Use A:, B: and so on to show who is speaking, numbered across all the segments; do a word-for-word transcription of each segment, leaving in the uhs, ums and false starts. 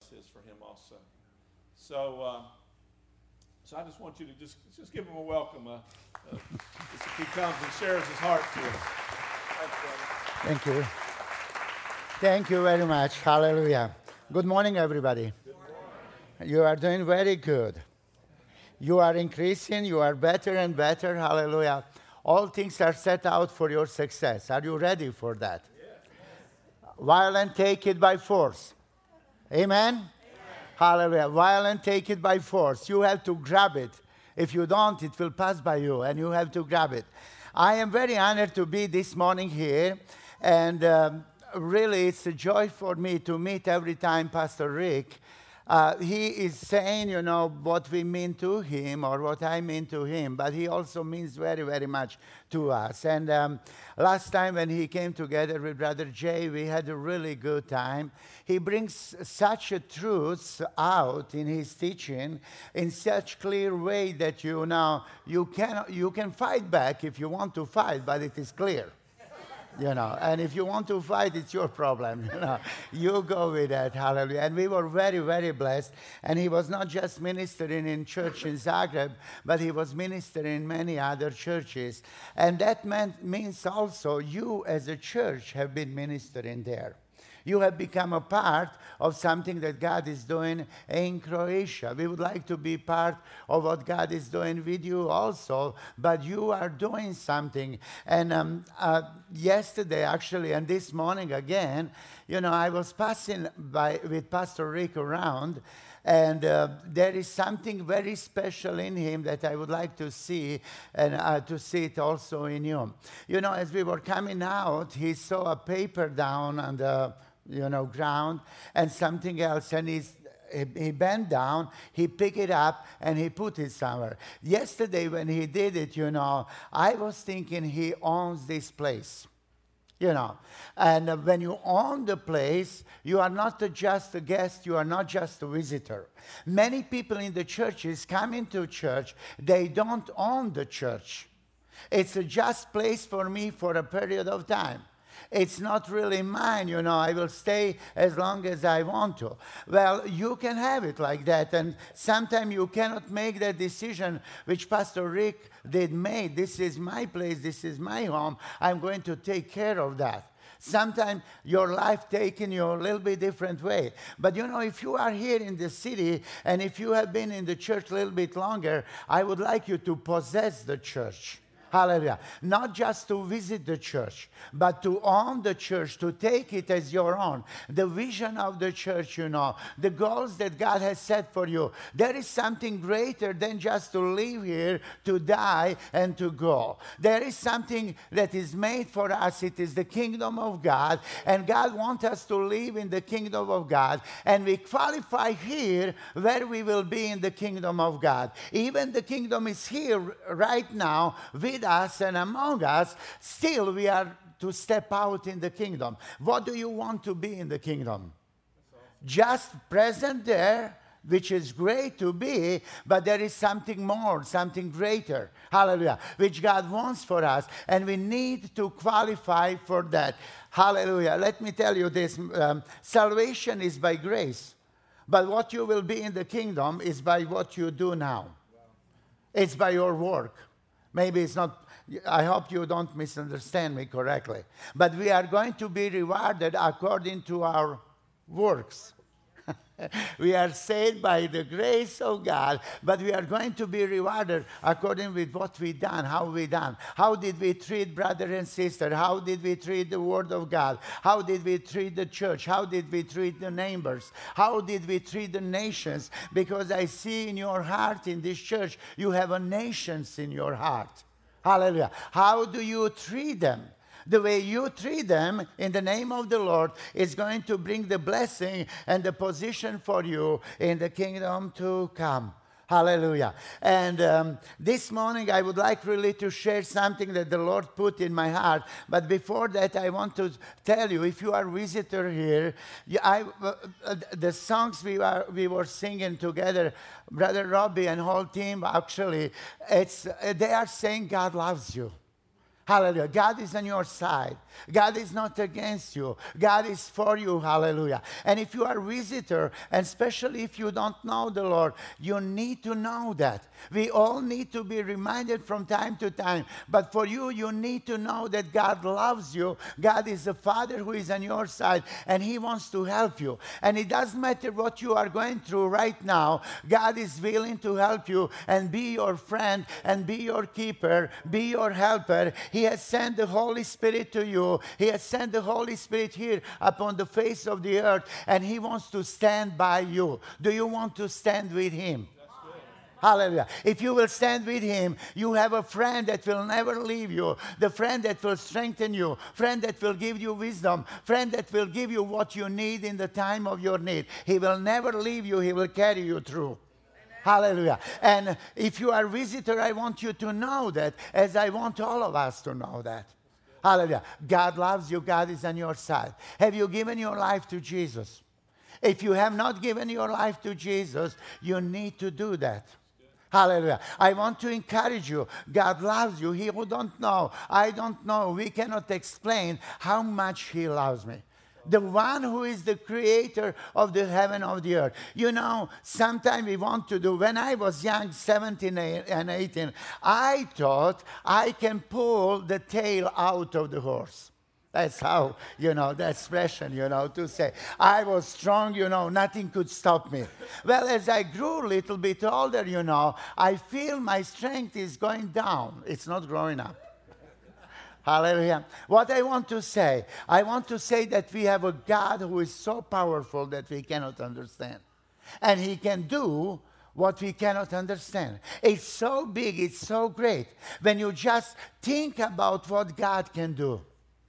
A: is for him also. So, uh, so I just want you to just just give him a welcome. Uh, uh, just if he comes and shares his heart to us.
B: Thank you. Thank you very much. Hallelujah. Good morning, everybody.
A: Good morning.
B: You are doing very good. You are increasing. You are better and better. Hallelujah. All things are set out for your success. Are you ready for that?
A: Yes.
B: Violent, take it by force. Amen? Amen? Hallelujah. Violent, take it by force. You have to grab it. If you don't, it will pass by you, and you have to grab it. I am very honored to be this morning here, and um, really it's a joy for me to meet every time Pastor Rick. Uh, he is saying, you know, what we mean to him or what I mean to him, but he also means very, very much to us. And um, last time when he came together with Brother Jay, we had a really good time. He brings such a truth out in his teaching in such clear way that, you know, you can, you can fight back if you want to fight, but it is clear. You know, and if you want to fight, it's your problem, you know. You go with that, hallelujah. And we were very, very blessed. And he was not just ministering in church in Zagreb, but he was ministering in many other churches. And that meant, means also you as a church have been ministering there. You have become a part of something that God is doing in Croatia. We would like to be part of what God is doing with you also, but you are doing something. And um, uh, yesterday, actually, and this morning again, you know, I was passing by with Pastor Rick around, and uh, there is something very special in him that I would like to see, and uh, to see it also in you. You know, as we were coming out, he saw a paper down on the you know, ground, and something else, and he's, he, he bent down, he picked it up, and he put it somewhere. Yesterday, when he did it, you know, I was thinking he owns this place, you know. And uh, when you own the place, you are not a just a guest, you are not just a visitor. Many people in the churches come into church, they don't own the church. It's a just place for me for a period of time. It's not really mine, you know, I will stay as long as I want to. Well, you can have it like that, and sometimes you cannot make that decision which Pastor Rick did make. This is my place, this is my home, I'm going to take care of that. Sometimes your life taken you a little bit different way. But you know, if you are here in the city, and if you have been in the church a little bit longer, I would like you to possess the church. Hallelujah. Not just to visit the church, but to own the church, to take it as your own. The vision of the church, you know, the goals that God has set for you. There is something greater than just to live here, to die, and to go. There is something that is made for us. It is the kingdom of God, and God wants us to live in the kingdom of God, and we qualify here where we will be in the kingdom of God. Even the kingdom is here right now with us and among us. Still we are to step out in the kingdom. What do you want to be in the kingdom? Just present there, which is great to be, but there is something more, something greater, hallelujah, which God wants for us, and we need to qualify for that. Hallelujah. Let me tell you this, um, salvation is by grace, but what you will be in the kingdom is by what you do now. It's by your work. Maybe it's not, I hope you don't misunderstand me correctly. But we are going to be rewarded according to our works. We are saved by the grace of God, but we are going to be rewarded according with what we done, how we done. How did we treat brother and sister? How did we treat the word of God? How did we treat the church? How did we treat the neighbors? How did we treat the nations? Because I see in your heart in this church, you have a nations in your heart. Hallelujah. How do you treat them? The way you treat them in the name of the Lord is going to bring the blessing and the position for you in the kingdom to come. Hallelujah. And um, this morning I would like really to share something that the Lord put in my heart. But before that, I want to tell you, if you are a visitor here, you, I, uh, the songs we, are, we were singing together, Brother Robbie and whole team, actually, it's, uh, they are saying God loves you. Hallelujah. God is on your side. God is not against you. God is for you. Hallelujah. And if you are a visitor, and especially if you don't know the Lord, you need to know that. We all need to be reminded from time to time. But for you, you need to know that God loves you. God is a Father who is on your side, and He wants to help you. And it doesn't matter what you are going through right now. God is willing to help you and be your friend and be your keeper, be your helper. He has sent the Holy Spirit to you. He has sent the Holy Spirit here upon the face of the earth, and He wants to stand by you. Do you want to stand with Him? Hallelujah. If you will stand with Him, you have a friend that will never leave you, the friend that will strengthen you, friend that will give you wisdom, friend that will give you what you need in the time of your need. He will never leave you. He will carry you through. Hallelujah. And if you are a visitor, I want you to know that, as I want all of us to know that. Hallelujah. God loves you. God is on your side. Have you given your life to Jesus? If you have not given your life to Jesus, you need to do that. Hallelujah. I want to encourage you. God loves you. He who don't know, I don't know. We cannot explain how much He loves me. The one who is the creator of the heaven of the earth. You know, sometimes we want to do, when I was young, seventeen and eighteen, I thought I can pull the tail out of the horse. That's how, you know, the expression, you know, to say, I was strong, you know, nothing could stop me. Well, as I grew a little bit older, you know, I feel my strength is going down. It's not growing up. Hallelujah. What I want to say, I want to say that we have a God who is so powerful that we cannot understand. And He can do what we cannot understand. It's so big, it's so great. When you just think about what God can do.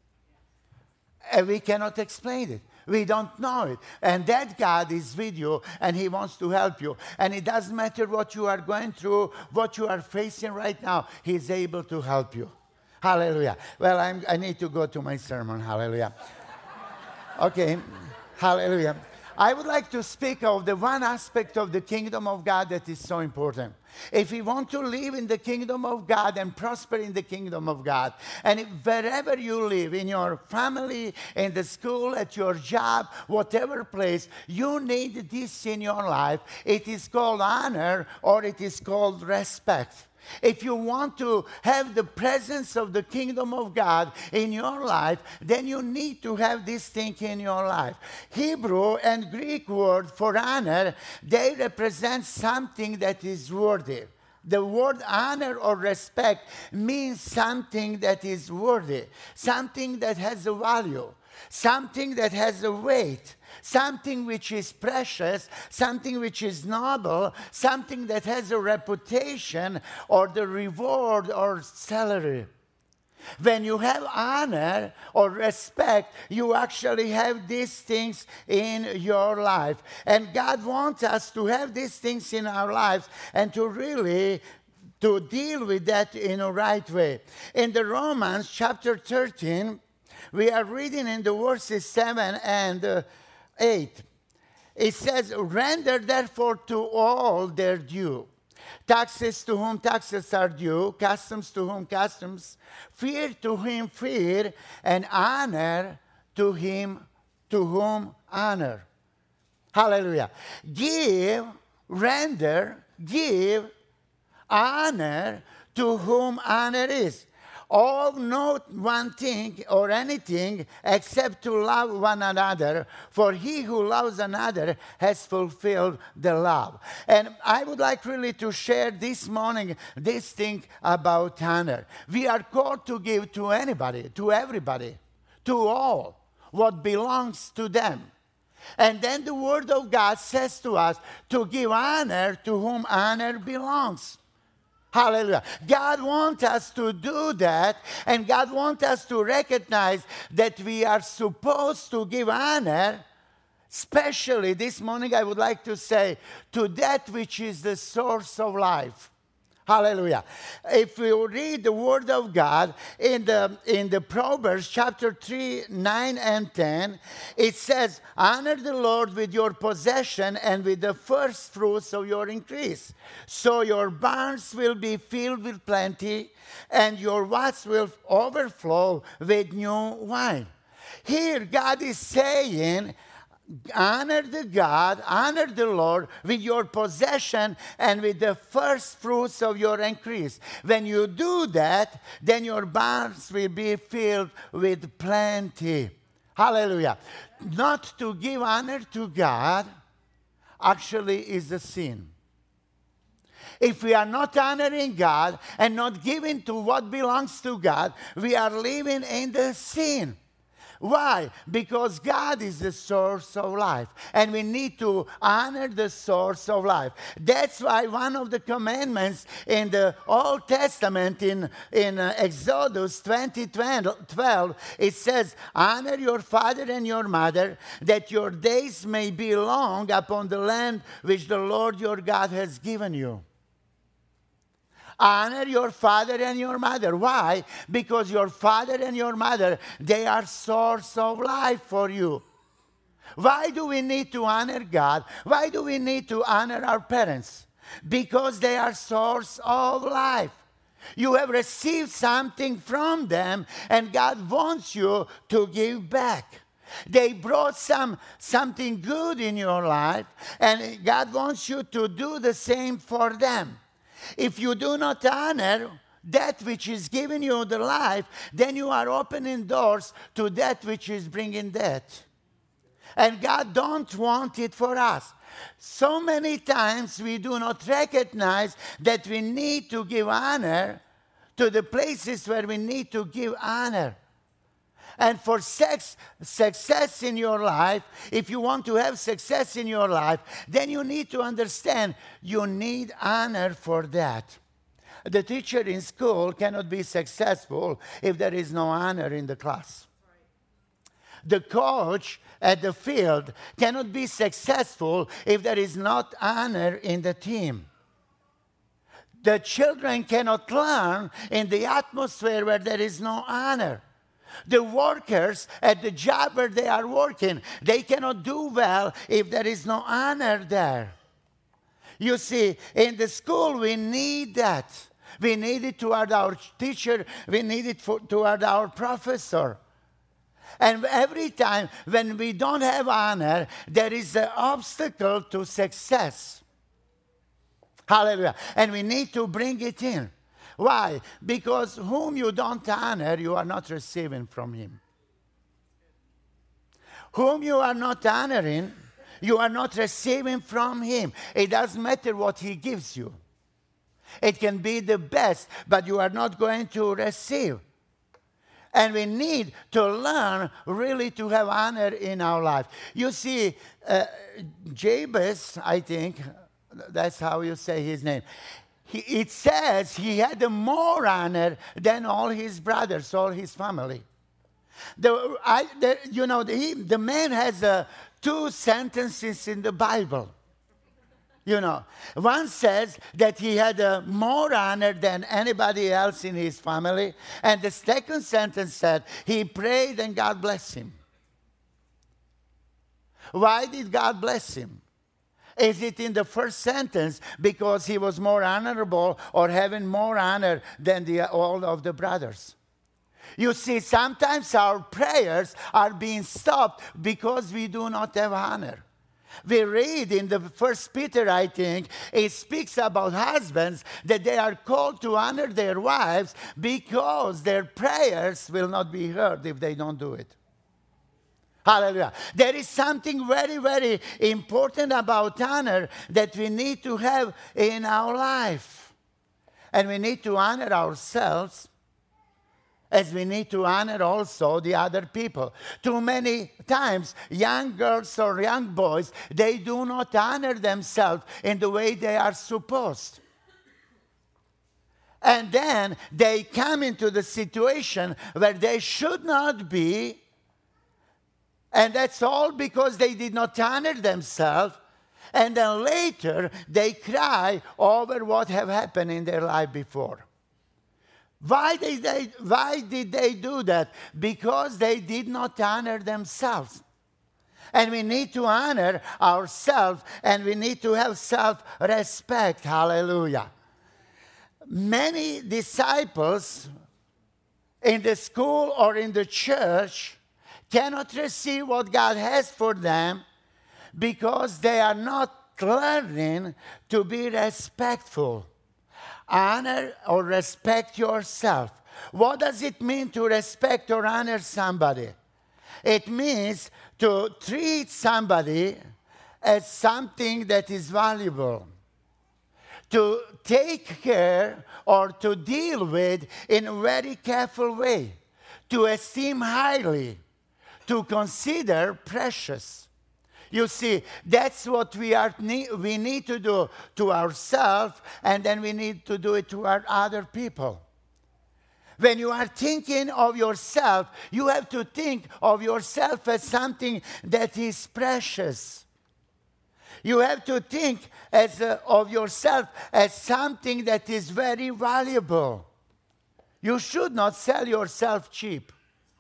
B: And we cannot explain it. We don't know it. And that God is with you, and He wants to help you. And it doesn't matter what you are going through, what you are facing right now, He's able to help you. Hallelujah. Well, I'm, I need to go to my sermon. Hallelujah. Okay. Hallelujah. I would like to speak of the one aspect of the kingdom of God that is so important. If we want to live in the kingdom of God and prosper in the kingdom of God, and if wherever you live, in your family, in the school, at your job, whatever place, you need this in your life. It is called honor, or it is called respect. If you want to have the presence of the kingdom of God in your life, then you need to have this thing in your life. Hebrew and Greek word for honor, they represent something that is worthy. The word honor or respect means something that is worthy, something that has a value, something that has a weight, something which is precious, something which is noble, something that has a reputation or the reward or salary. When you have honor or respect, you actually have these things in your life. And God wants us to have these things in our lives and to really to deal with that in a right way. In the Romans chapter thirteen, we are reading in the verses seven and uh, eight. It says, render therefore to all their due. Taxes to whom taxes are due, customs to whom customs, fear to him fear, and honor to him to whom honor. Hallelujah. Give, render, give honor to whom honor is. All not one thing or anything except to love one another, for he who loves another has fulfilled the love. And I would like really to share this morning this thing about honor. We are called to give to anybody, to everybody, to all, what belongs to them. And then the Word of God says to us to give honor to whom honor belongs. Hallelujah. God wants us to do that, and God wants us to recognize that we are supposed to give honor, especially this morning I would like to say, to that which is the source of life. Hallelujah. If you read the Word of God in the, in the Proverbs chapter three, nine and ten, it says, honor the Lord with your possession and with the first fruits of your increase. So your barns will be filled with plenty and your vats will overflow with new wine. Here God is saying, honor the God, honor the Lord with your possession and with the first fruits of your increase. When you do that, then your barns will be filled with plenty. Hallelujah. Not to give honor to God actually is a sin. If we are not honoring God and not giving to what belongs to God, we are living in the sin. Why? Because God is the source of life, and we need to honor the source of life. That's why one of the commandments in the Old Testament, in, in uh, Exodus twenty twelve, it says, honor your father and your mother, that your days may be long upon the land which the Lord your God has given you. Honor your father and your mother. Why? Because your father and your mother, they are source of life for you. Why do we need to honor God? Why do we need to honor our parents? Because they are source of life. You have received something from them, and God wants you to give back. They brought some something good in your life, and God wants you to do the same for them. If you do not honor that which is giving you the life, then you are opening doors to that which is bringing death. And God don't want it for us. So many times we do not recognize that we need to give honor to the places where we need to give honor. And for sex, success in your life, if you want to have success in your life, then you need to understand you need honor for that. The teacher in school cannot be successful if there is no honor in the class. The coach at the field cannot be successful if there is not honor in the team. The children cannot learn in the atmosphere where there is no honor. The workers at the job where they are working, they cannot do well if there is no honor there. You see, in the school, we need that. We need it toward our teacher. We need it for, toward our professor. And every time when we don't have honor, there is an obstacle to success. Hallelujah. And we need to bring it in. Why? Because whom you don't honor, you are not receiving from him. Whom you are not honoring, you are not receiving from him. It doesn't matter what he gives you. It can be the best, but you are not going to receive. And we need to learn really to have honor in our life. You see, uh, Jabez, I think, that's how you say his name. He, it says he had more honor than all his brothers, all his family. The, I, the, you know, the, he, the man has uh, two sentences in the Bible. You know, one says that he had uh, more honor than anybody else in his family. And the second sentence said he prayed and God blessed him. Why did God bless him? Is it in the first sentence because he was more honorable or having more honor than the, all of the brothers? You see, sometimes our prayers are being stopped because we do not have honor. We read in the First Peter, I think, it speaks about husbands that they are called to honor their wives because their prayers will not be heard if they don't do it. Hallelujah. There is something very, very important about honor that we need to have in our life. And we need to honor ourselves as we need to honor also the other people. Too many times, young girls or young boys, they do not honor themselves in the way they are supposed. And then they come into the situation where they should not be. And that's all because they did not honor themselves. And then later, they cry over what have happened in their life before. Why did they, why did they do that? Because they did not honor themselves. And we need to honor ourselves, and we need to have self-respect. Hallelujah. Many disciples in the school or in the church cannot receive what God has for them because they are not learning to be respectful. Honor or respect yourself. What does it mean to respect or honor somebody? It means to treat somebody as something that is valuable, to take care or to deal with in a very careful way, to esteem highly, to consider precious. You see, that's what we are we need to do to ourselves, and then we need to do it to our other people. When you are thinking of yourself, you have to think of yourself as something that is precious. You have to think as a, of yourself as something that is very valuable. You should not sell yourself cheap.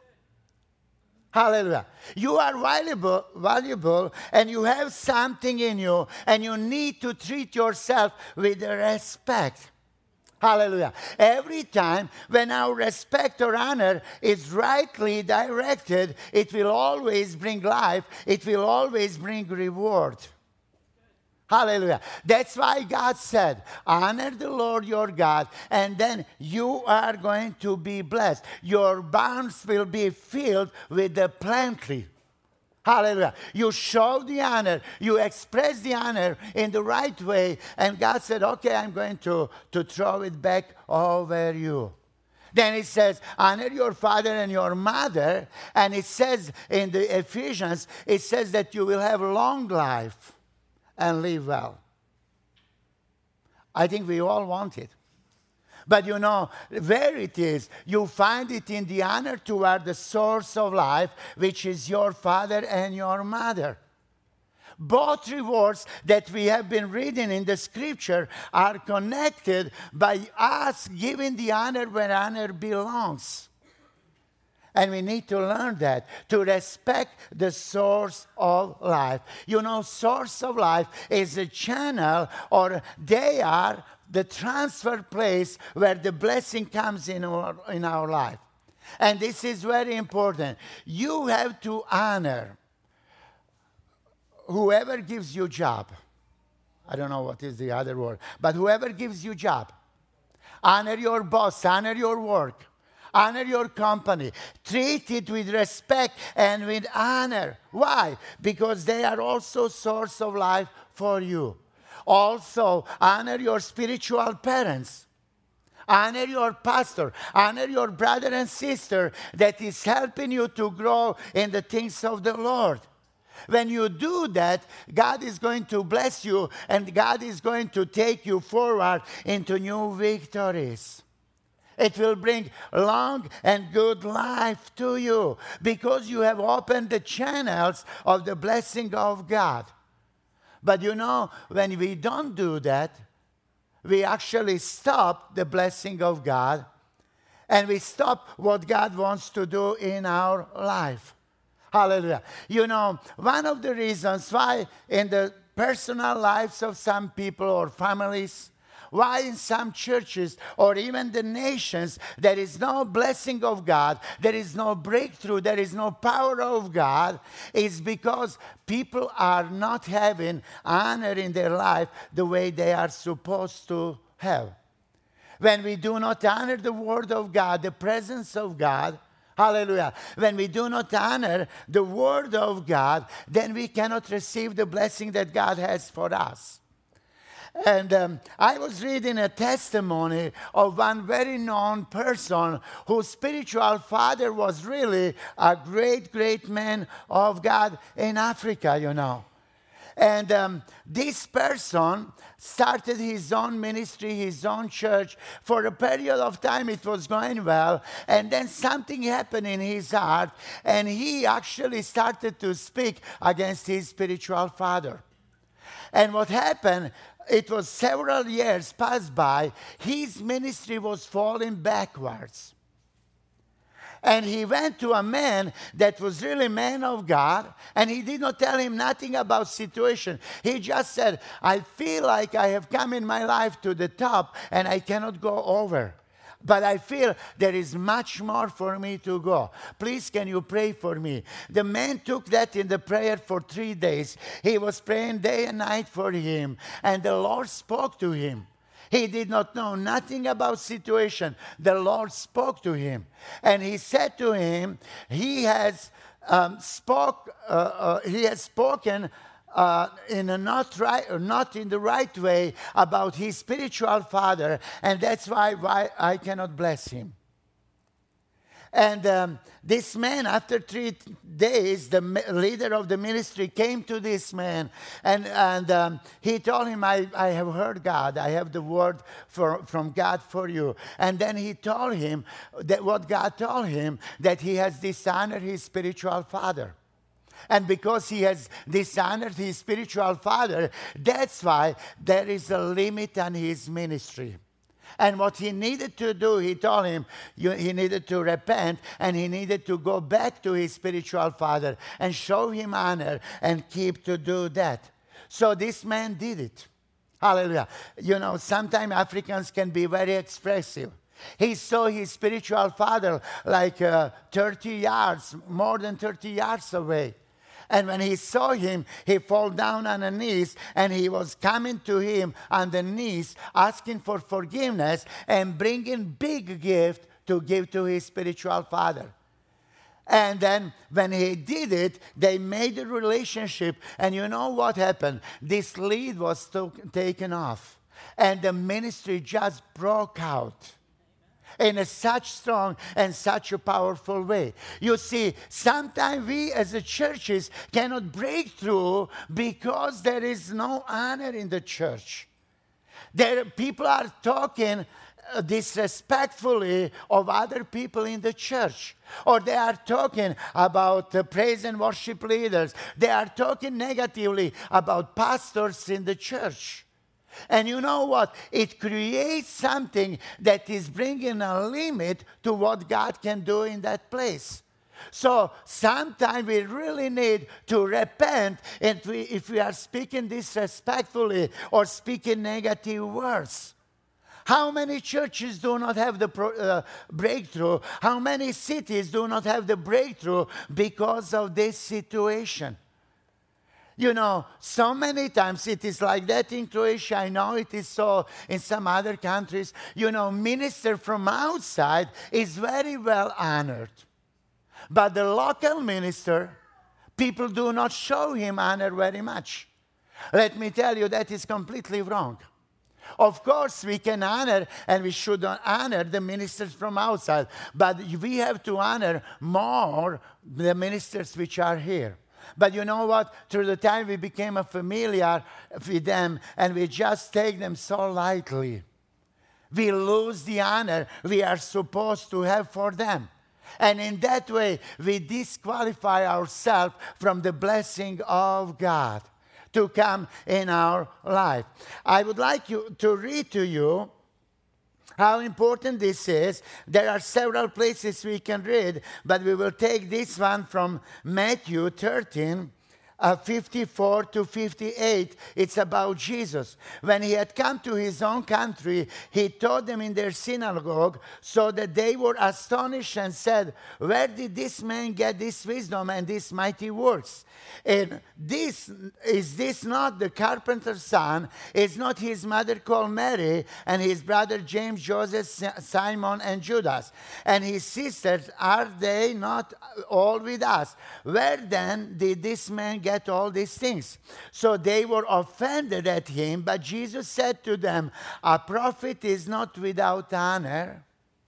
B: Hallelujah. You are valuable, valuable, and you have something in you, and you need to treat yourself with respect. Hallelujah. Every time when our respect or honor is rightly directed, it will always bring life. It will always bring reward. Hallelujah. That's why God said, honor the Lord your God, and then you are going to be blessed. Your barns will be filled with the plenty. Hallelujah. You show the honor. You express the honor in the right way. And God said, okay, I'm going to, to throw it back over you. Then it says, honor your father and your mother. And it says in the Ephesians, it says that you will have long life and live well. I think we all want it. But you know, where it is, you find it in the honor toward the source of life, which is your father and your mother. Both rewards that we have been reading in the scripture are connected by us giving the honor where honor belongs. And we need to learn that, to respect the source of life. You know, source of life is a channel, or they are the transfer place where the blessing comes in our, in our life. And this is very important. You have to honor whoever gives you job. I don't know what is the other word, but whoever gives you job. Honor your boss, honor your work. Honor your company. Treat it with respect and with honor. Why? Because they are also source of life for you. Also, honor your spiritual parents. Honor your pastor. Honor your brother and sister that is helping you to grow in the things of the Lord. When you do that, God is going to bless you, and God is going to take you forward into new victories. It will bring long and good life to you because you have opened the channels of the blessing of God. But you know, when we don't do that, we actually stop the blessing of God, and we stop what God wants to do in our life. Hallelujah. You know, one of the reasons why in the personal lives of some people or families, why in some churches or even the nations there is no blessing of God, there is no breakthrough, there is no power of God, is because people are not having honor in their life the way they are supposed to have. When we do not honor the word of God, the presence of God, hallelujah, when we do not honor the word of God, then we cannot receive the blessing that God has for us. And um, I was reading a testimony of one very known person whose spiritual father was really a great, great man of God in Africa, you know. And um, this person started his own ministry, his own church. For a period of time, it was going well. And then something happened in his heart, and he actually started to speak against his spiritual father. And what happened, it was several years passed by, his ministry was falling backwards. And he went to a man that was really man of God, and he did not tell him nothing about situation. He just said, I feel like I have come in my life to the top, and I cannot go over. But I feel there is much more for me to go. Please, can you pray for me? The man took that in the prayer for three days. He was praying day and night for him, and the Lord spoke to him. He did not know nothing about situation. The Lord spoke to him. And he said to him, he has um, spoke, uh, uh, he has spoken uh, in a not right, not in the right way about his spiritual father, and that's why, why I cannot bless him. And um, this man, after three days, the leader of the ministry came to this man, and, and um, he told him, I, I have heard God. I have the word for, from God for you. And then he told him that what God told him, that he has dishonored his spiritual father. And because he has dishonored his spiritual father, that's why there is a limit on his ministry. And what he needed to do, he told him, you, he needed to repent, and he needed to go back to his spiritual father and show him honor and keep to do that. So this man did it. Hallelujah. You know, sometimes Africans can be very expressive. He saw his spiritual father like uh, thirty yards, more than thirty yards away. And when he saw him, he fell down on the knees, and he was coming to him on the knees, asking for forgiveness and bringing big gift to give to his spiritual father. And then when he did it, they made a relationship. And you know what happened? This lead was to- taken off. And the ministry just broke out in a such strong and such a powerful way. You see, sometimes we as a churches cannot break through because there is no honor in the church. There, people are talking uh, disrespectfully of other people in the church. Or they are talking about uh, praise and worship leaders. They are talking negatively about pastors in the church. And you know what? It creates something that is bringing a limit to what God can do in that place. So sometimes we really need to repent if we, if we are speaking disrespectfully or speaking negative words. How many churches do not have the pro, uh, breakthrough? How many cities do not have the breakthrough because of this situation? You know, so many times it is like that in Croatia. I know it is so in some other countries. You know, minister from outside is very well honored. But the local minister, people do not show him honor very much. Let me tell you, that is completely wrong. Of course, we can honor, and we should honor the ministers from outside. But we have to honor more the ministers which are here. But you know what? Through the time we became a familiar with them, and we just take them so lightly. We lose the honor we are supposed to have for them. And in that way, we disqualify ourselves from the blessing of God to come in our life. I would like you to read to you how important this is. There are several places we can read, but we will take this one from Matthew thirteen, uh, fifty-four to fifty-eight. It's about Jesus. When he had come to his own country, he taught them in their synagogue, so that they were astonished and said, "Where did this man get this wisdom and these mighty works? And this, is this not the carpenter's son? Is not his mother called Mary, and his brother James, Joseph, Simon, and Judas? And his sisters, are they not all with us? Where then did this man get all these things?" So they were offended at him, but Jesus said to them, "A prophet is not without honor,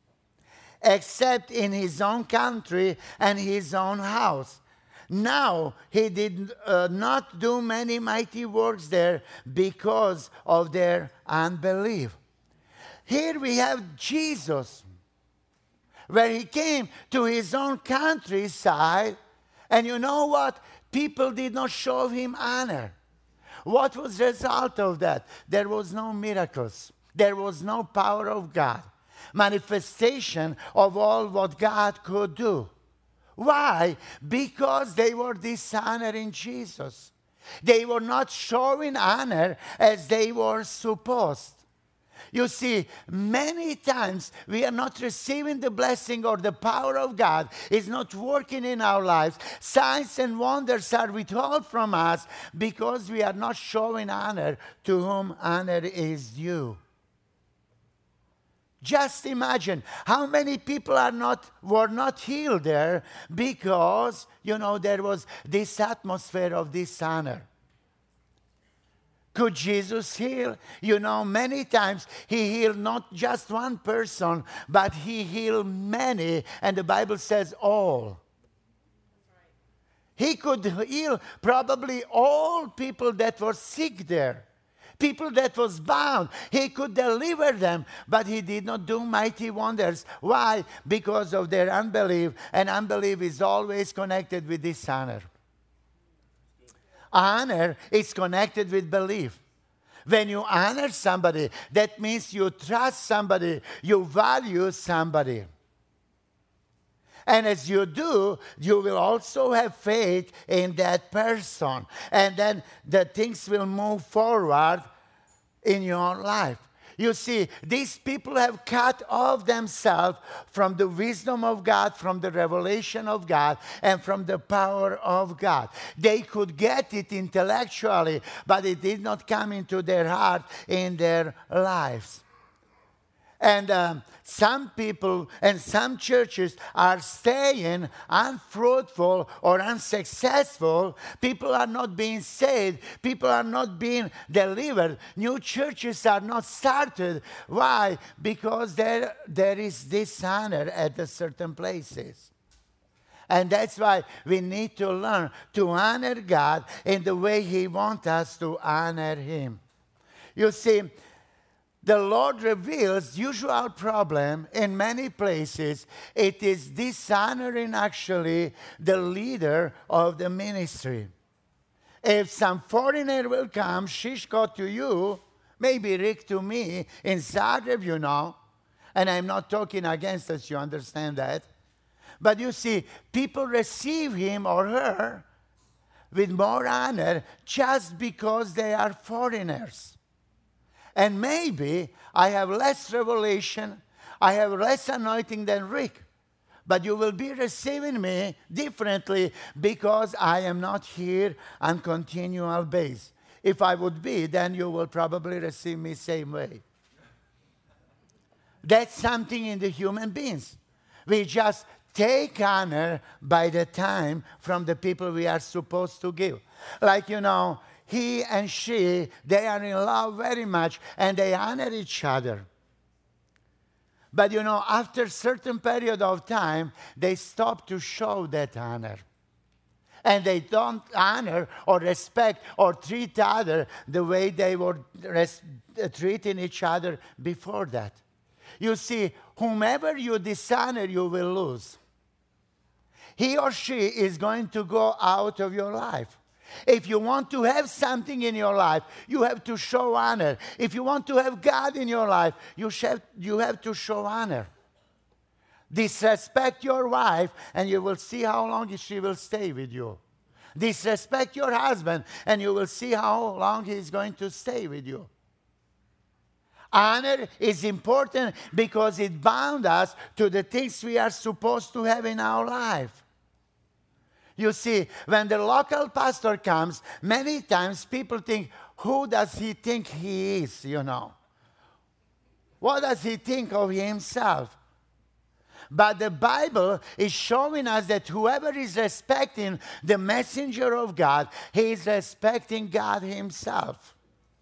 B: except in his own country and his own house." Now, he did uh, not do many mighty works there because of their unbelief. Here we have Jesus, where he came to his own countryside, and you know what? People did not show him honor. What was the result of that? There was no miracles. There was no power of God. Manifestation of all what God could do. Why? Because they were dishonoring Jesus. They were not showing honor as they were supposed. You see, many times we are not receiving the blessing or the power of God. It's not working in our lives. Signs and wonders are withheld from us because we are not showing honor to whom honor is due. Just imagine how many people are not, were not healed there because, you know, there was this atmosphere of dishonor. Could Jesus heal? You know, many times he healed not just one person, but he healed many, and the Bible says all. He could heal probably all people that were sick there, people that was bound. He could deliver them, but he did not do mighty wonders. Why? Because of their unbelief, and unbelief is always connected with dishonor. Honor is connected with belief. When you honor somebody, that means you trust somebody, you value somebody. And as you do, you will also have faith in that person. And then the things will move forward in your life. You see, these people have cut off themselves from the wisdom of God, from the revelation of God, and from the power of God. They could get it intellectually, but it did not come into their heart, in their lives. And um, some people and some churches are staying unfruitful or unsuccessful. People are not being saved. People are not being delivered. New churches are not started. Why? Because there, there is dishonor at the certain places. And that's why we need to learn to honor God in the way He wants us to honor Him. You see, the Lord reveals usual problem in many places. It is dishonoring actually the leader of the ministry. If some foreigner will come, Shishko to you, maybe Rick to me, in Zagreb, you know, and I'm not talking against us, you understand that. But you see, people receive him or her with more honor just because they are foreigners. And maybe I have less revelation, I have less anointing than Rick, but you will be receiving me differently because I am not here on continual basis. If I would be, then you will probably receive me same way. That's something in the human beings. We just take honor by the time from the people we are supposed to give. Like, you know, he and she, they are in love very much, and they honor each other. But, you know, after a certain period of time, they stop to show that honor. And they don't honor or respect or treat other the way they were res- treating each other before that. You see, whomever you dishonor, you will lose. He or she is going to go out of your life. If you want to have something in your life, you have to show honor. If you want to have God in your life, you, shall, you have to show honor. Disrespect your wife, and you will see how long she will stay with you. Disrespect your husband, and you will see how long he is going to stay with you. Honor is important because it bound us to the things we are supposed to have in our life. You see, when the local pastor comes, many times people think, who does he think he is, you know? What does he think of himself? But the Bible is showing us that whoever is respecting the messenger of God, he is respecting God himself.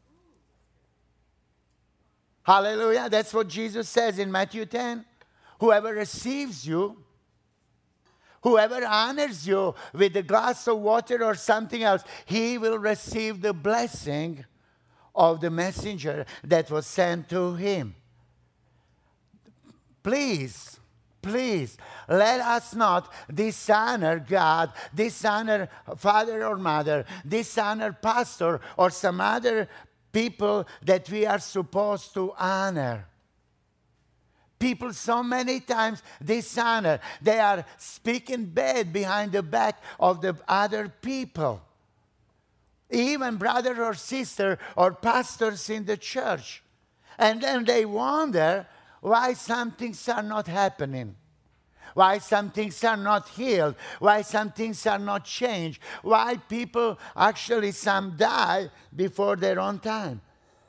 B: Hallelujah. That's what Jesus says in Matthew ten. Whoever receives you, whoever honors you with a glass of water or something else, he will receive the blessing of the messenger that was sent to him. Please Please, let us not dishonor God, dishonor father or mother, dishonor pastor or some other people that we are supposed to honor. People so many times dishonor. They are speaking bad behind the back of the other people. Even brother or sister or pastors in the church. And then they wonder why some things are not happening. Why some things are not healed. Why some things are not changed. Why people actually some die before their own time.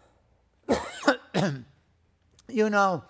B: You know,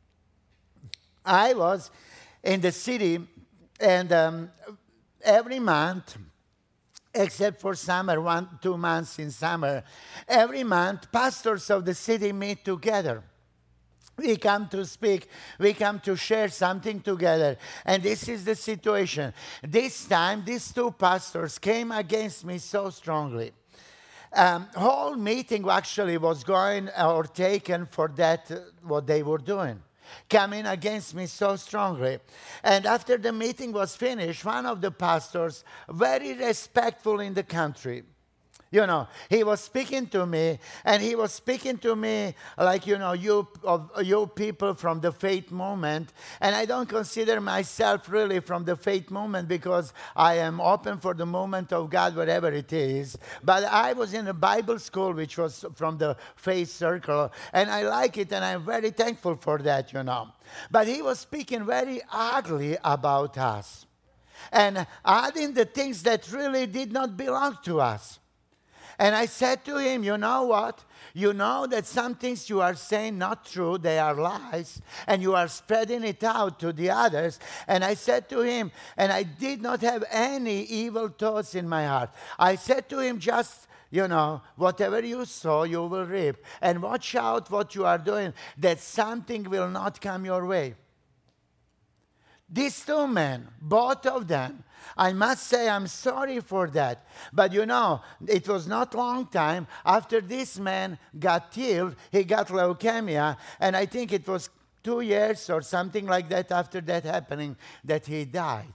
B: I was in the city, and um, every month, except for summer, one, two months in summer, every month, pastors of the city meet together. We come to speak, we come to share something together. And this is the situation. This time, these two pastors came against me so strongly. Um, whole meeting actually was going or taken for that, uh, what they were doing. Coming against me so strongly. And after the meeting was finished, one of the pastors, very respectful in the country, you know, he was speaking to me, and he was speaking to me like, you know, you, of, you people from the faith movement. And I don't consider myself really from the faith movement because I am open for the movement of God, whatever it is. But I was in a Bible school, which was from the faith circle, and I like it, and I'm very thankful for that, you know. But he was speaking very ugly about us and adding the things that really did not belong to us. And I said to him, you know what? You know that some things you are saying not true, they are lies, and you are spreading it out to the others. And I said to him, and I did not have any evil thoughts in my heart. I said to him, just, you know, whatever you sow, you will reap. And watch out what you are doing, that something will not come your way. These two men, both of them, I must say I'm sorry for that. But you know, it was not long time after this man got healed, he got leukemia, and I think it was two years or something like that after that happening that he died.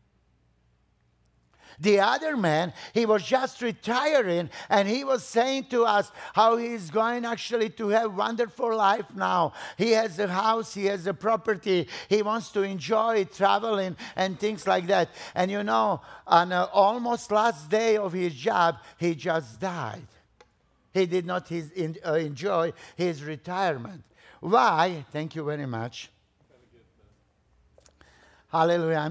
B: The other man, he was just retiring, and he was saying to us how he's going actually to have wonderful life now. He has a house, he has a property, he wants to enjoy traveling and things like that. And you know, on uh, almost last day of his job, he just died. He did not his, in, uh, enjoy his retirement. Why? Thank you very much. Hallelujah.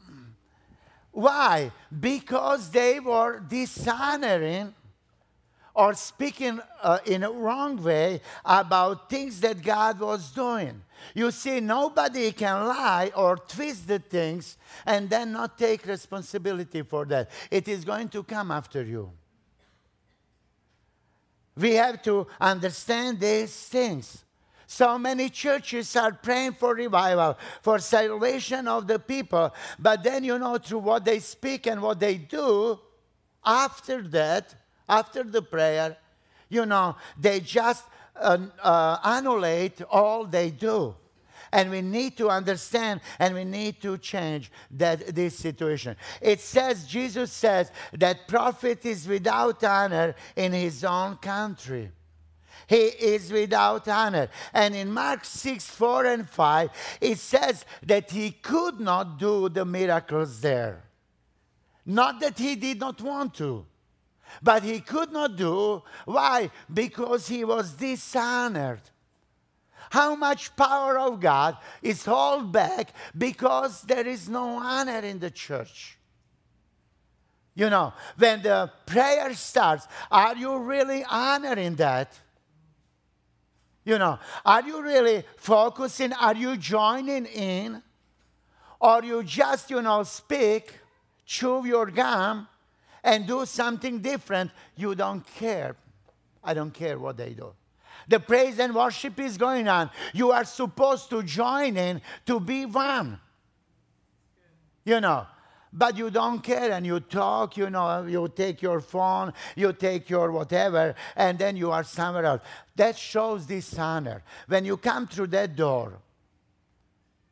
B: Why? Because they were dishonoring or speaking uh, in a wrong way about things that God was doing. You see, nobody can lie or twist the things and then not take responsibility for that. It is going to come after you. We have to understand these things. So many churches are praying for revival, for salvation of the people. But then, you know, through what they speak and what they do, after that, after the prayer, you know, they just uh, uh, annulate all they do. And we need to understand and we need to change that this situation. It says, Jesus says, that prophet is without honor in his own country. He is without honor. And in Mark six, four and five, it says that he could not do the miracles there. Not that he did not want to, but he could not do. Why? Because he was dishonored. How much power of God is held back because there is no honor in the church. You know, when the prayer starts, are you really honoring that? You know, are you really focusing? Are you joining in? Or you just, you know, speak, chew your gum, and do something different? You don't care. I don't care what they do. The praise and worship is going on. You are supposed to join in to be one. You know. But you don't care and you talk, you know, you take your phone, you take your whatever, and then you are somewhere else. That shows dishonor. When you come through that door,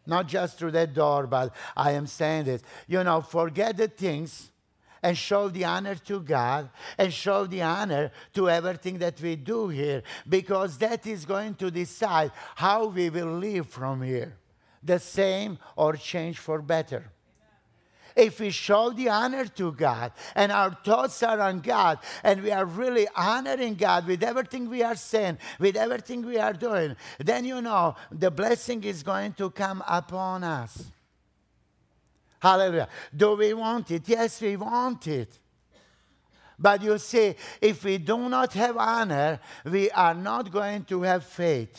B: Not just through that door, but I am saying this. You know, forget the things and show the honor to God and show the honor to everything that we do here, because that is going to decide how we will live from here, the same or change for better. If we show the honor to God and our thoughts are on God and we are really honoring God with everything we are saying, with everything we are doing, then you know the blessing is going to come upon us. Hallelujah. Do we want it? Yes, we want it. But you see, if we do not have honor, we are not going to have faith.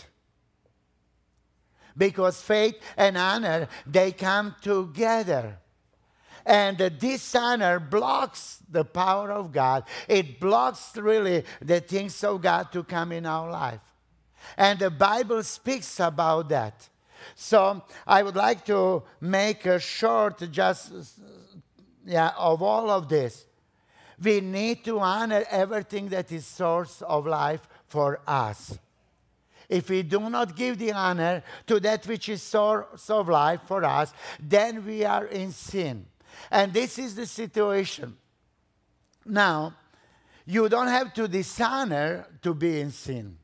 B: Because faith and honor, they come together. And the dishonor blocks the power of God. It blocks really the things of God to come in our life. And the Bible speaks about that. So I would like to make a short just yeah, of all of this. We need to honor everything that is source of life for us. If we do not give the honor to that which is source of life for us, then we are in sin. And this is the situation. Now, you don't have to dishonor to be in sin.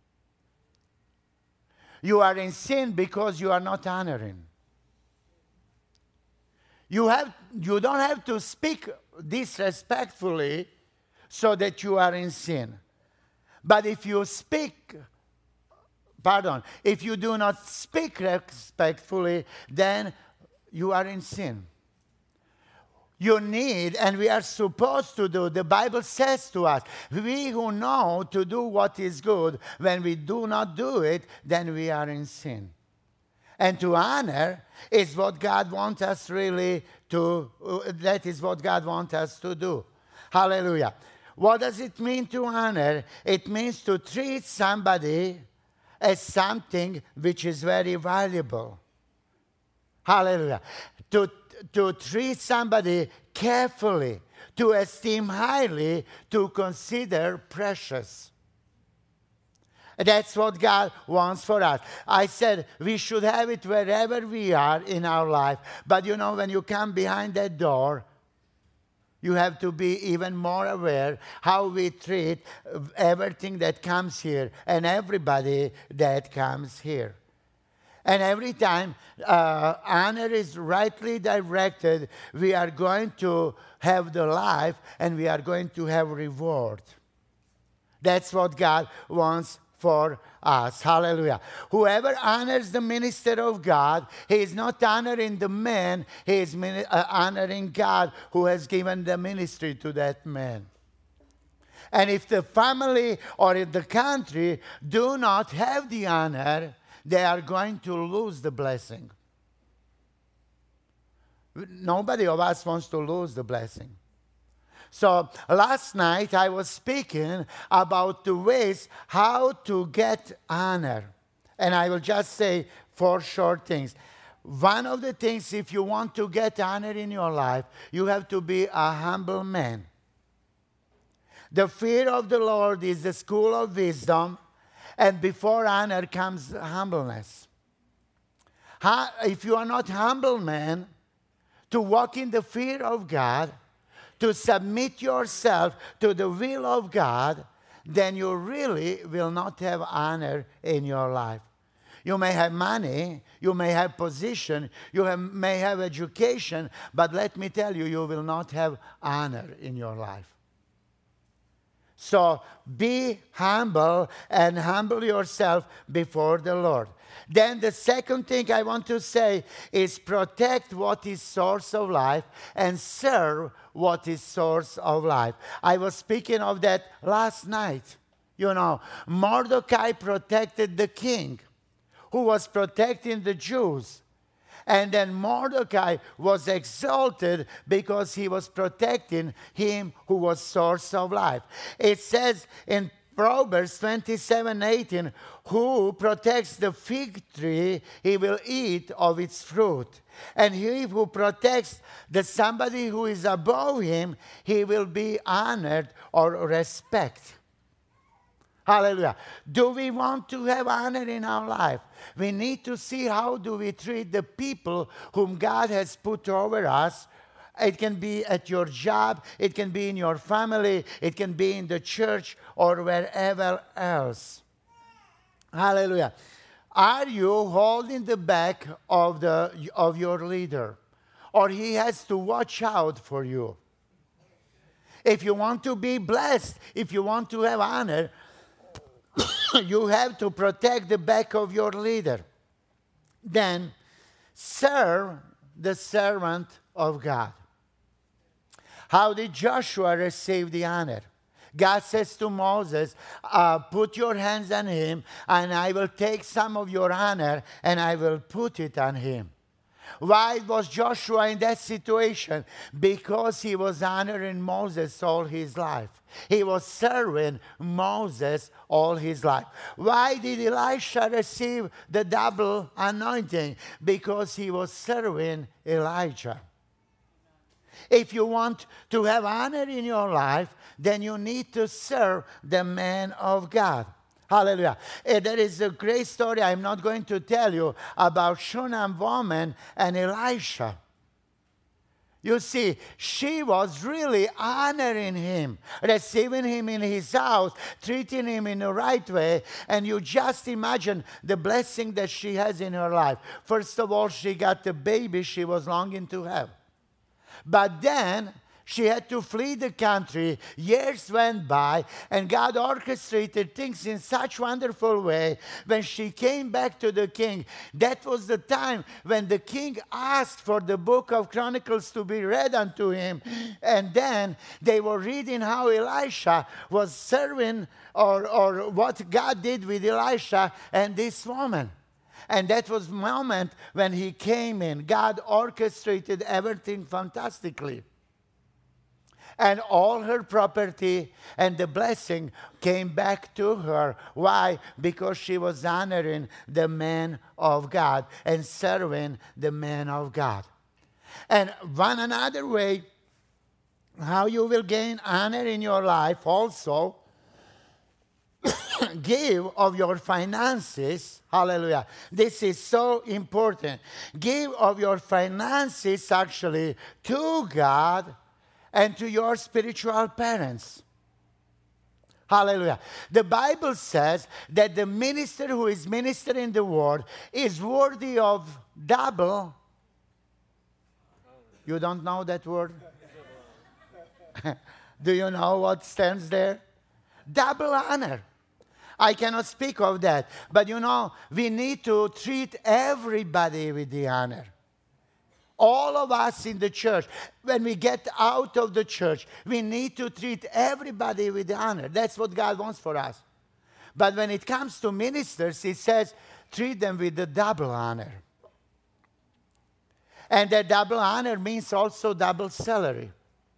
B: You are in sin because you are not honoring. You have, you don't have to speak disrespectfully so that you are in sin. But if you speak, pardon, if you do not speak respectfully, then you are in sin. You need, and we are supposed to do, the Bible says to us, we who know to do what is good, when we do not do it, then we are in sin. And to honor is what God wants us really to, uh, that is what God wants us to do. Hallelujah. What does it mean to honor? It means to treat somebody as something which is very valuable. Hallelujah. To to treat somebody carefully, to esteem highly, to consider precious. That's what God wants for us. I said we should have it wherever we are in our life. But you know, when you come behind that door, you have to be even more aware how we treat everything that comes here and everybody that comes here. And every time uh, honor is rightly directed, we are going to have the life and we are going to have reward. That's what God wants for us. Hallelujah. Whoever honors the minister of God, he is not honoring the man, he is mini- uh, honoring God who has given the ministry to that man. And if the family or if the country do not have the honor, they are going to lose the blessing. Nobody of us wants to lose the blessing. So last night I was speaking about the ways how to get honor. And I will just say four short things. One of the things, if you want to get honor in your life, you have to be a humble man. The fear of the Lord is the school of wisdom. And before honor comes humbleness. Ha- if you are not humble, man, to walk in the fear of God, to submit yourself to the will of God, then you really will not have honor in your life. You may have money, you may have position, you have, may have education, but let me tell you, you will not have honor in your life. So be humble and humble yourself before the Lord. Then the second thing I want to say is protect what is source of life and serve what is source of life. I was speaking of that last night. You know, Mordecai protected the king who was protecting the Jews. And then Mordecai was exalted because he was protecting him who was source of life. It says in Proverbs twenty-seven eighteen, who protects the fig tree, he will eat of its fruit. And he who protects the somebody who is above him, he will be honored or respect. Hallelujah. Do we want to have honor in our life? We need to see how do we treat the people whom God has put over us. It can be at your job, it can be in your family, it can be in the church or wherever else. Hallelujah. Are you holding the back of, the, of your leader? Or he has to watch out for you? If you want to be blessed, if you want to have honor, you have to protect the back of your leader. Then serve the servant of God. How did Joshua receive the honor? God says to Moses, uh, put your hands on him, and I will take some of your honor, and I will put it on him. Why was Joshua in that situation? Because he was honoring Moses all his life. He was serving Moses all his life. Why did Elisha receive the double anointing? Because he was serving Elijah. If you want to have honor in your life, then you need to serve the man of God. Hallelujah. Uh, there is a great story I'm not going to tell you about Shunem woman and Elisha. You see, she was really honoring him, receiving him in his house, treating him in the right way, and you just imagine the blessing that she has in her life. First of all, she got the baby she was longing to have. But then she had to flee the country. Years went by, and God orchestrated things in such wonderful way. When she came back to the king, that was the time when the king asked for the book of Chronicles to be read unto him. And then they were reading how Elisha was serving, or, or what God did with Elisha and this woman. And that was the moment when he came in. God orchestrated everything fantastically. And all her property and the blessing came back to her. Why? Because she was honoring the man of God and serving the man of God. And one another way how you will gain honor in your life also, give of your finances. Hallelujah. This is so important. Give of your finances actually to God and to your spiritual parents. Hallelujah. The Bible says that the minister who is ministering the word is worthy of double. You don't know that word? Do you know what stands there? Double honor. I cannot speak of that. But you know, we need to treat everybody with the honor. All of us in the church, when we get out of the church, we need to treat everybody with honor. That's what God wants for us. But when it comes to ministers, He says, treat them with the double honor. And that double honor means also double salary.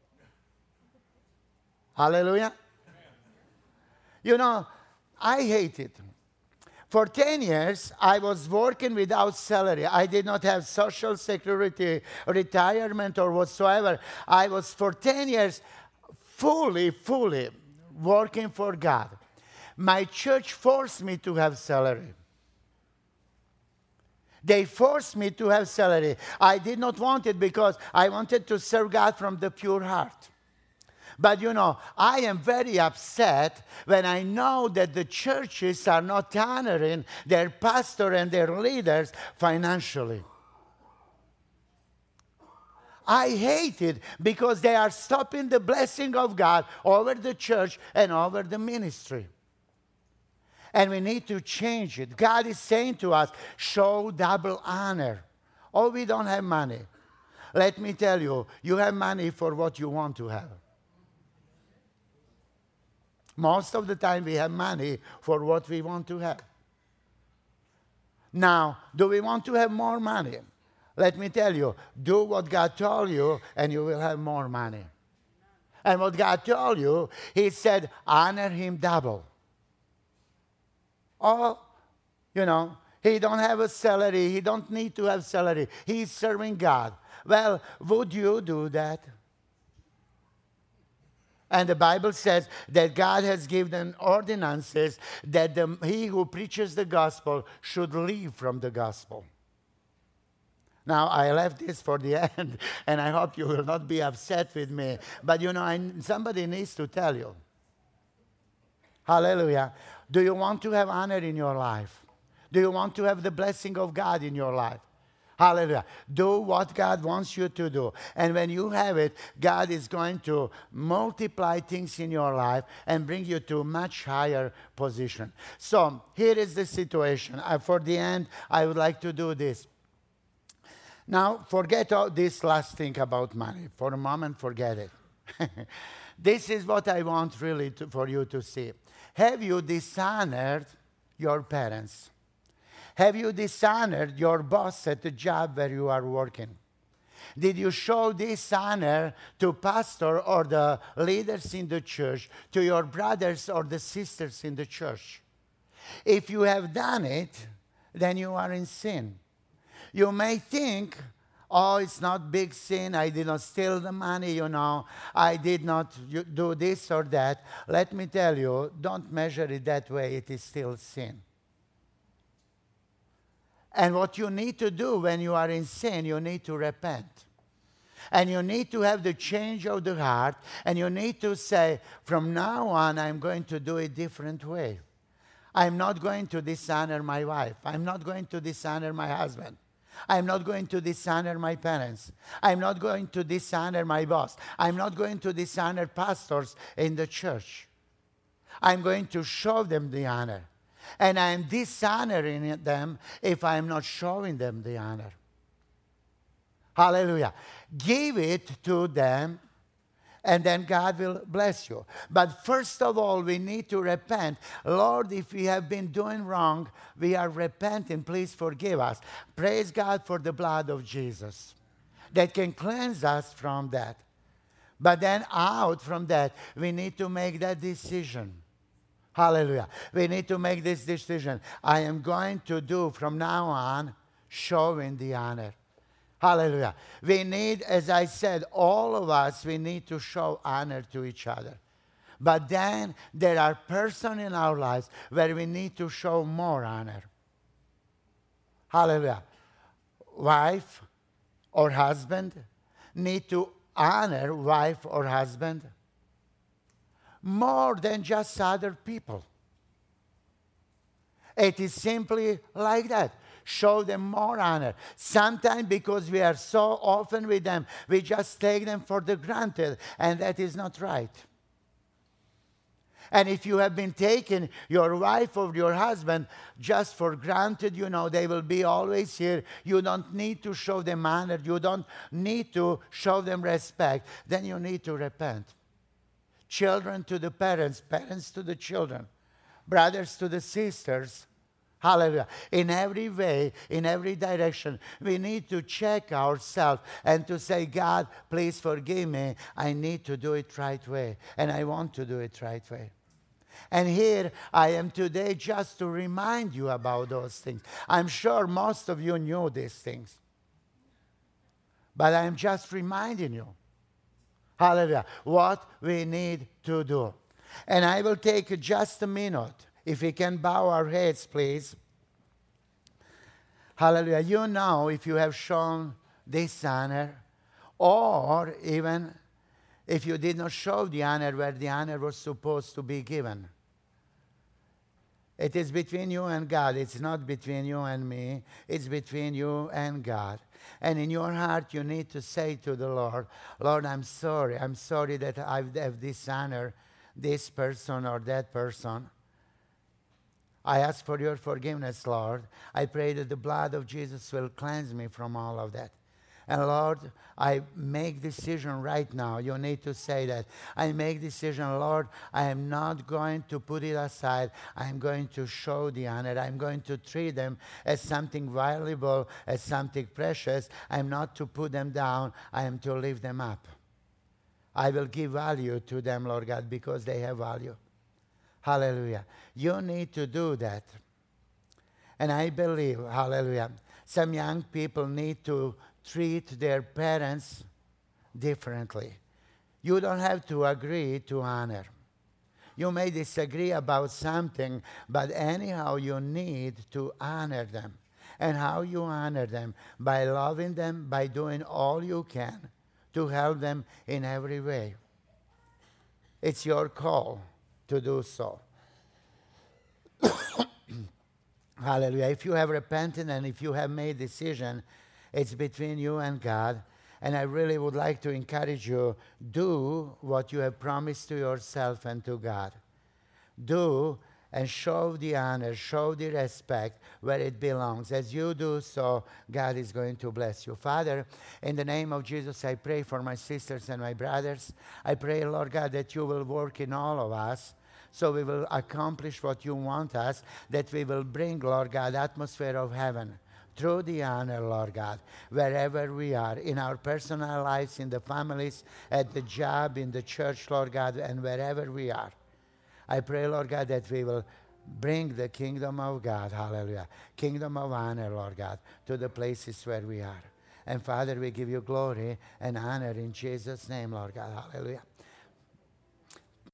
B: Hallelujah. You know, I hate it. For ten years, I was working without salary. I did not have social security, retirement, or whatsoever. I was, for ten years, fully, fully working for God. My church forced me to have salary. They forced me to have salary. I did not want it because I wanted to serve God from the pure heart. But you know, I am very upset when I know that the churches are not honoring their pastor and their leaders financially. I hate it because they are stopping the blessing of God over the church and over the ministry. And we need to change it. God is saying to us, show double honor. Oh, we don't have money. Let me tell you, you have money for what you want to have. Most of the time we have money for what we want to have. Now, do we want to have more money? Let me tell you, do what God told you and you will have more money. And what God told you, He said, honor Him double. Oh, you know, he don't have a salary. He don't need to have salary. He's serving God. Well, would you do that? And the Bible says that God has given ordinances that the, he who preaches the gospel should live from the gospel. Now, I left this for the end, and I hope you will not be upset with me. But, you know, I, somebody needs to tell you. Hallelujah. Do you want to have honor in your life? Do you want to have the blessing of God in your life? Hallelujah. Do what God wants you to do. And when you have it, God is going to multiply things in your life and bring you to a much higher position. So here is the situation. Uh, for the end, I would like to do this. Now, forget all this last thing about money. For a moment, forget it. This is what I want really to, for you to see. Have you dishonored your parents? Have you dishonored your boss at the job where you are working? Did you show dishonor to pastor or the leaders in the church, to your brothers or the sisters in the church? If you have done it, then you are in sin. You may think, oh, it's not big sin. I did not steal the money, you know. I did not do this or that. Let me tell you, don't measure it that way. It is still sin. And what you need to do when you are in sin, you need to repent. And you need to have the change of the heart. And you need to say, from now on, I'm going to do it a different way. I'm not going to dishonor my wife. I'm not going to dishonor my husband. I'm not going to dishonor my parents. I'm not going to dishonor my boss. I'm not going to dishonor pastors in the church. I'm going to show them the honor. And I'm dishonoring them if I'm not showing them the honor. Hallelujah. Give it to them, and then God will bless you. But first of all, we need to repent. Lord, if we have been doing wrong, we are repenting. Please forgive us. Praise God for the blood of Jesus that can cleanse us from that. But then out from that, we need to make that decision. Hallelujah. We need to make this decision. I am going to do from now on showing the honor. Hallelujah. We need, as I said, all of us, we need to show honor to each other. But then there are persons in our lives where we need to show more honor. Hallelujah. Wife or husband need to honor wife or husband more than just other people. It is simply like that. Show them more honor. Sometimes because we are so often with them, we just take them for the granted, and that is not right. And if you have been taking your wife or your husband just for granted, you know, they will be always here. You don't need to show them honor. You don't need to show them respect. Then you need to repent. Children to the parents, parents to the children, brothers to the sisters. Hallelujah. In every way, in every direction, we need to check ourselves and to say, God, please forgive me. I need to do it right way. And I want to do it right way. And here I am today just to remind you about those things. I'm sure most of you knew these things. But I'm just reminding you. Hallelujah. What we need to do. And I will take just a minute. If we can bow our heads, please. Hallelujah. You know if you have shown this honor, or even if you did not show the honor where the honor was supposed to be given. It is between you and God. It's not between you and me. It's between you and God. And in your heart, you need to say to the Lord, Lord, I'm sorry. I'm sorry that I have dishonored this person or that person. I ask for your forgiveness, Lord. I pray that the blood of Jesus will cleanse me from all of that. And Lord, I make decision right now. You need to say that. I make decision, Lord, I am not going to put it aside. I'm going to show the honor. I'm going to treat them as something valuable, as something precious. I'm not to put them down. I am to lift them up. I will give value to them, Lord God, because they have value. Hallelujah. You need to do that. And I believe, hallelujah, some young people need to treat their parents differently. You don't have to agree to honor. You may disagree about something, but anyhow, you need to honor them. And how you honor them? By loving them, by doing all you can to help them in every way. It's your call to do so. Hallelujah. If you have repented and if you have made a decision, it's between you and God. And I really would like to encourage you, do what you have promised to yourself and to God. Do and show the honor, show the respect where it belongs. As you do so, God is going to bless you. Father, in the name of Jesus, I pray for my sisters and my brothers. I pray, Lord God, that you will work in all of us so we will accomplish what you want us, that we will bring, Lord God, atmosphere of heaven through the honor, Lord God, wherever we are, in our personal lives, in the families, at the job, in the church, Lord God, and wherever we are. I pray, Lord God, that we will bring the kingdom of God, hallelujah, kingdom of honor, Lord God, to the places where we are. And Father, we give you glory and honor in Jesus' name, Lord God, hallelujah.